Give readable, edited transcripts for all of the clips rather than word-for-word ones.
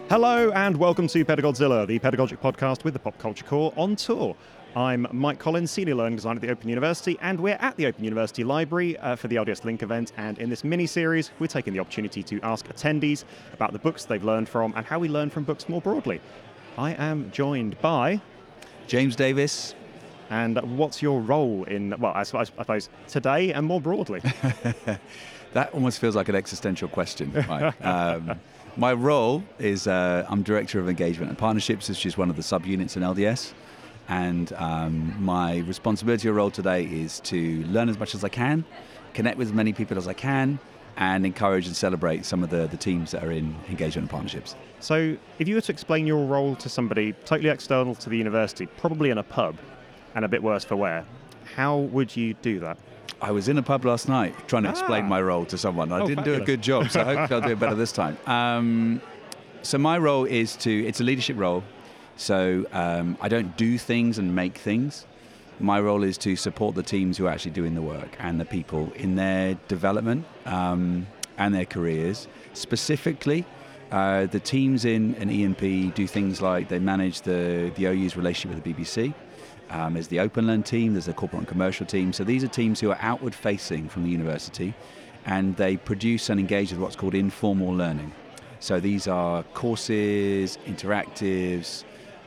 Hello and welcome to Pedagodzilla, the pedagogic podcast with the Pop Culture Core on tour. I'm Mike Collins, Senior Learning Designer at the Open University, and we're at the Open University Library for the LDS Link event. And in this mini-series, we're taking the opportunity to ask attendees about the books they've learned from and how we learn from books more broadly. I am joined by... James Davis. And what's your role in, well, I suppose, today and more broadly? That almost feels like an existential question, Mike. My role is I'm Director of Engagement and Partnerships, which is one of the subunits in LDS. And my responsibility or role today is to learn as much as I can, connect with as many people as I can, and encourage and celebrate some of the teams that are in Engagement and Partnerships. So if you were to explain your role to somebody totally external to the university, probably in a pub, and a bit worse for wear, how would you do that? I was in a pub last night trying to explain my role to someone. I didn't do a good job, so hopefully I'll do it better this time. So my role is it's a leadership role. So I don't do things and make things. My role is to support the teams who are actually doing the work and the people in their development and their careers. Specifically, the teams in an ENP do things like they manage the OU's relationship with the BBC. There's the Open Learn team, there's the corporate and commercial team. So these are teams who are outward facing from the university, and they produce and engage with what's called informal learning. So these are courses, interactives,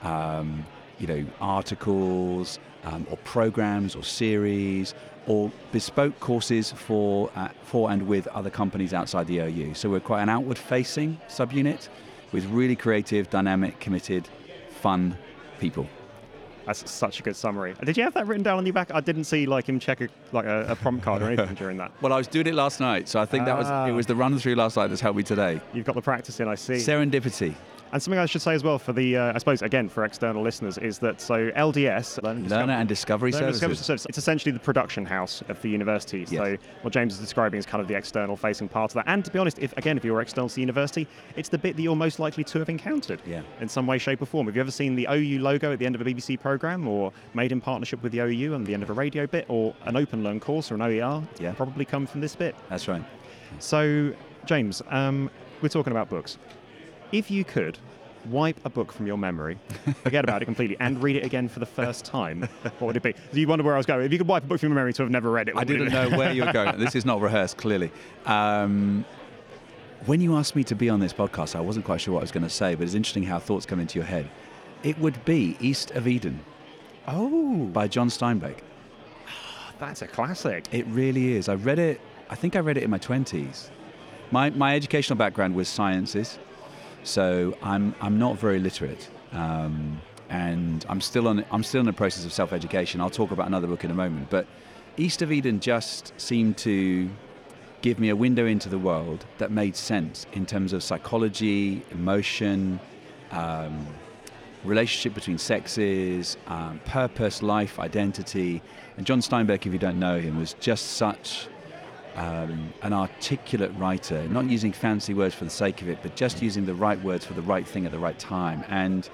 articles, or programs or series, or bespoke courses for and with other companies outside the OU. So we're quite an outward facing subunit with really creative, dynamic, committed, fun people. That's such a good summary. Did you have that written down on your back? I didn't see him check a prompt card or anything during that. Well, I was doing it last night, so I think it was the run through last night that's helped me today. You've got the practice in, I see. Serendipity. And something I should say as well for the, I suppose, again, for external listeners, is that LDS, Learner and Discovery Services. It's essentially the production house of the university. Yes. So what James is describing is kind of the external facing part of that. And to be honest, if you're external to the university, it's the bit that you're most likely to have encountered in some way, shape or form. Have you ever seen the OU logo at the end of a BBC programme, or made in partnership with the OU on the end of a radio bit, or an Open Learn course or an OER? Yeah. Probably come from this bit. That's right. So, James, we're talking about books. If you could wipe a book from your memory, forget about it completely, and read it again for the first time, what would it be? Do you wonder where I was going? If you could wipe a book from your memory to have never read it, I didn't know where you were going. This is not rehearsed, clearly. When you asked me to be on this podcast, I wasn't quite sure what I was going to say, but it's interesting how thoughts come into your head. It would be East of Eden. Oh. By John Steinbeck. That's a classic. It really is. I think I read it in my 20s. My educational background was sciences. So I'm not very literate, and I'm still in the process of self-education. I'll talk about another book in a moment. But East of Eden just seemed to give me a window into the world that made sense in terms of psychology, emotion, relationship between sexes, purpose, life, identity. And John Steinbeck, if you don't know him, was just such an articulate writer, not using fancy words for the sake of it, but just using the right words for the right thing at the right time. And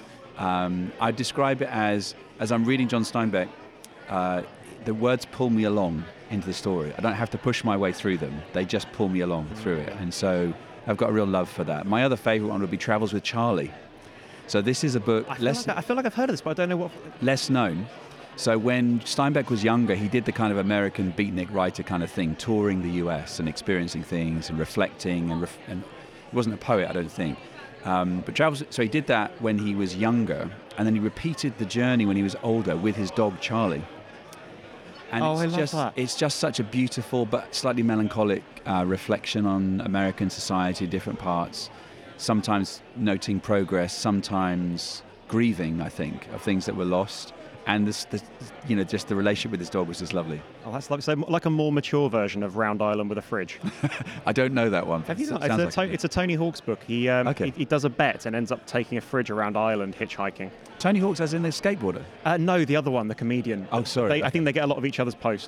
I describe it as I'm reading John Steinbeck, the words pull me along into the story. I don't have to push my way through them. They just pull me along through it. And so I've got a real love for that. My other favorite one would be Travels with Charlie. So this is a book I feel like I've heard of this, but I don't know what. Less known. So when Steinbeck was younger, he did the kind of American beatnik writer kind of thing, touring the US and experiencing things and reflecting, and he wasn't a poet, I don't think. But so he did that when he was younger, and then he repeated the journey when he was older with his dog Charlie. And I love that. It's just such a beautiful but slightly melancholic reflection on American society, different parts, sometimes noting progress, sometimes grieving, I think, of things that were lost. And just the relationship with his dog was just lovely. Oh, that's lovely. So like a more mature version of Round Island with a fridge. I don't know that one. Have you not? It's a Tony Hawk's book. He does a bet and ends up taking a fridge around Ireland hitchhiking. Tony Hawk's as in the skateboarder? No, the other one, the comedian. Oh, sorry. I think they get a lot of each other's post.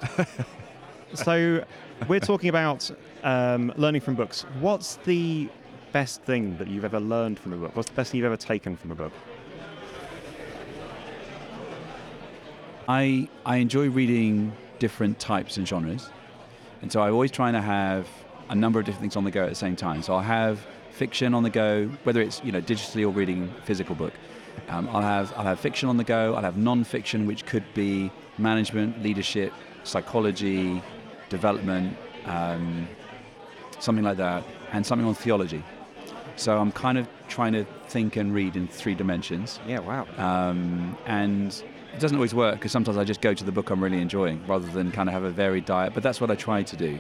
So we're talking about learning from books. What's the best thing that you've ever learned from a book? What's the best thing you've ever taken from a book? I enjoy reading different types and genres, and so I'm always trying to have a number of different things on the go at the same time. So I'll have fiction on the go, whether it's digitally or reading a physical book. I'll have fiction on the go. I'll have non-fiction, which could be management, leadership, psychology, development, something like that, and something on theology. So I'm kind of trying to think and read in 3 dimensions. Yeah, wow. And it doesn't always work, because sometimes I just go to the book I'm really enjoying rather than kind of have a varied diet, but that's what I try to do.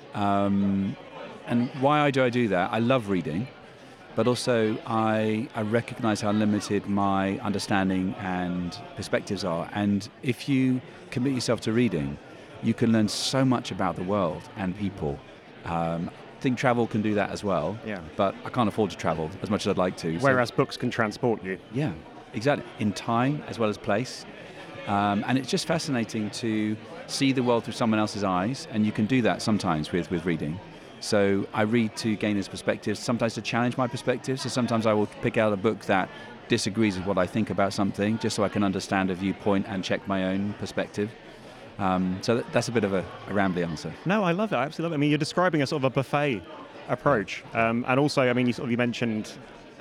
And why do I do that? I love reading, but also I recognize how limited my understanding and perspectives are. And if you commit yourself to reading, you can learn so much about the world and people. I think travel can do that as well, but I can't afford to travel as much as I'd like to. Whereas books can transport you. Yeah, exactly. In time as well as place. And it's just fascinating to see the world through someone else's eyes, and you can do that sometimes with reading. So I read to gain his perspectives, sometimes to challenge my perspectives. So sometimes I will pick out a book that disagrees with what I think about something, just so I can understand a viewpoint and check my own perspective. So that's a bit of a rambly answer. No, I love it. I absolutely love it. I mean, you're describing a sort of a buffet approach. And also, I mean, you mentioned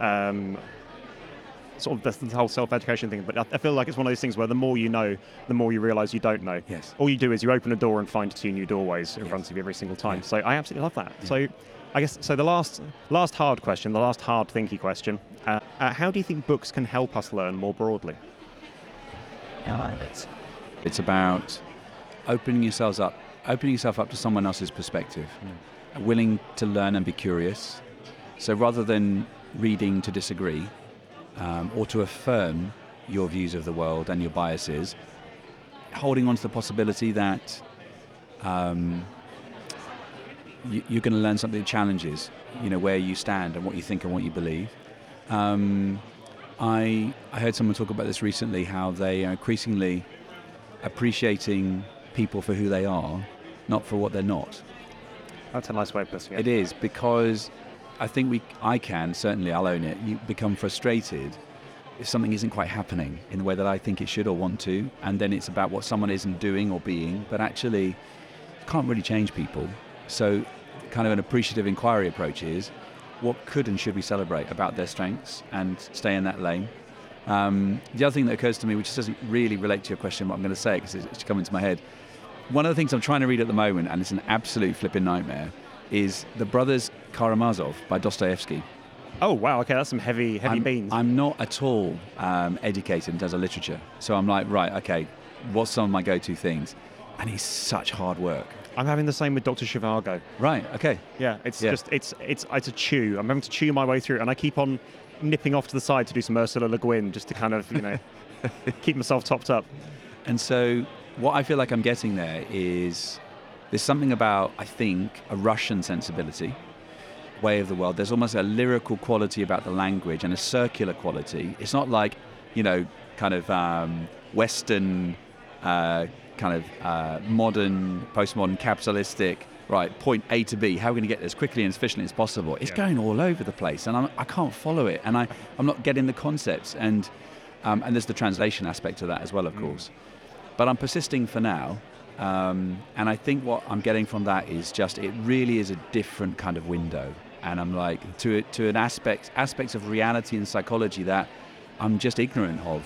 sort of the whole self-education thing, but I feel like it's one of those things where the more you know, the more you realise you don't know. Yes. All you do is you open a door and find 2 new doorways in front of you every single time. So I absolutely love that. So I guess, the last hard question, the last hard thinky question, how do you think books can help us learn more broadly? It's about opening yourself up to someone else's perspective, willing to learn and be curious. So rather than reading to disagree, or to affirm your views of the world and your biases, holding on to the possibility that you're going to learn something that challenges, where you stand and what you think and what you believe. I heard someone talk about this recently, how they are increasingly appreciating people for who they are, not for what they're not. That's a nice way of putting it. It is, because I think I'll own it, you become frustrated if something isn't quite happening in the way that I think it should or want to, and then it's about what someone isn't doing or being, but actually you can't really change people. So kind of an appreciative inquiry approach is, what could and should we celebrate about their strengths and stay in that lane? The other thing that occurs to me, which doesn't really relate to your question, what I'm going to say, because it's come into my head, one of the things I'm trying to read at the moment, and it's an absolute flipping nightmare, is The Brothers Karamazov by Dostoevsky. Oh, wow, okay, that's some heavy beans. I'm not at all educated in terms of literature. So I'm like, right, okay, what's some of my go-to things? And he's such hard work. I'm having the same with Dr. Zhivago. Right, okay. Yeah, it's a chew. I'm having to chew my way through, and I keep on nipping off to the side to do some Ursula Le Guin, just to kind of, keep myself topped up. And so what I feel like I'm getting there is, there's something about, I think, a Russian sensibility, way of the world. There's almost a lyrical quality about the language and a circular quality. It's not like, kind of Western, modern, postmodern, capitalistic, right, point A to B, how are we going to get there as quickly and as efficiently as possible? It's going all over the place, and I can't follow it, and I'm not getting the concepts. And there's the translation aspect of that as well, of course. But I'm persisting for now. And I think what I'm getting from that is just, it really is a different kind of window. And I'm like, to an aspects of reality and psychology that I'm just ignorant of.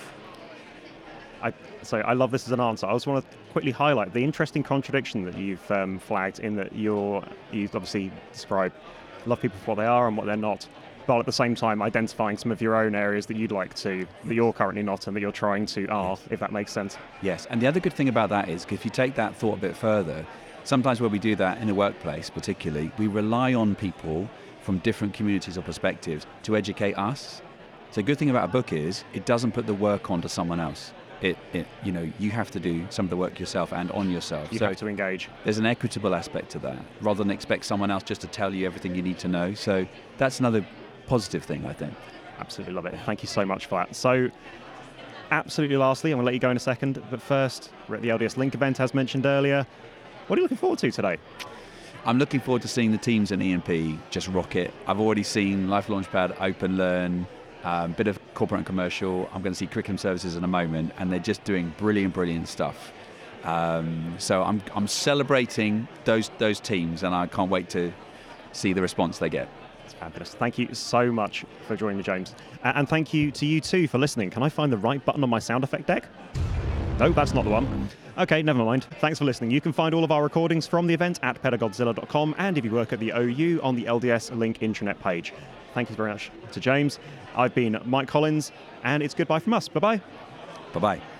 So I love this as an answer. I just want to quickly highlight the interesting contradiction that you've flagged, in that you obviously describe love people for what they are and what they're not, but at the same time identifying some of your own areas that you'd like to, that you're currently not and that you're trying to are, if that makes sense. Yes, and the other good thing about that is, if you take that thought a bit further, sometimes where we do that in a workplace particularly, we rely on people from different communities or perspectives to educate us. So the good thing about a book is, it doesn't put the work onto someone else. You have to do some of the work yourself and on yourself. You have to engage. There's an equitable aspect to that, rather than expect someone else just to tell you everything you need to know. So that's another positive thing, I think. Absolutely love it. Thank you so much for that. So, absolutely lastly, I'm going to let you go in a second, but first, we're at the LDS Link event, as mentioned earlier. What are you looking forward to today? I'm looking forward to seeing the teams in E&P just rock it. I've already seen Life Launchpad, Open Learn, bit of corporate and commercial. I'm going to see Curriculum Services in a moment, and they're just doing brilliant stuff. So I'm celebrating those teams, and I can't wait to see the response they get. It's fabulous. Thank you so much for joining me, James. And thank you to you too for listening. Can I find the right button on my sound effect deck? No, that's not the one. Okay, never mind. Thanks for listening. You can find all of our recordings from the event at pedagodzilla.com, and if you work at the OU, on the LDS Link intranet page. Thank you very much to James. I've been Mike Collins, and it's goodbye from us. Bye-bye. Bye-bye.